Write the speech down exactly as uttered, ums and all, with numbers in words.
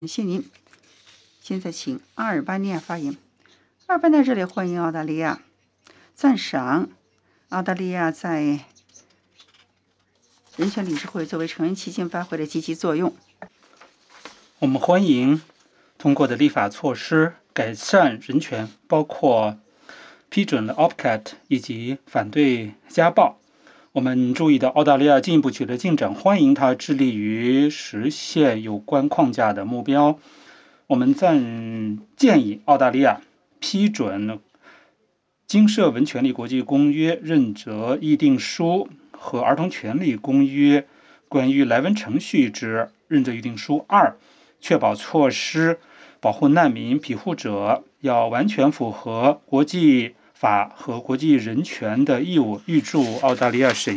感谢您。现在请阿尔巴尼亚发言。阿尔巴尼亚这里欢迎澳大利亚，赞赏澳大利亚在人权理事会作为成员期间发挥的积极作用。 我们欢迎通过的立法措施改善人权，包括批准了 O P C A T 以及反对家暴。我们注意到澳大利亚进一步取得进展，欢迎它致力于实现有关框架的目标。我们赞建议澳大利亚批准经社文权利国际公约认责议定书和儿童权利公约关于莱文程序之认责议定书二，确保措施保护难民庇护者要完全符合国际法和国际人权的义务，预祝澳大利亚审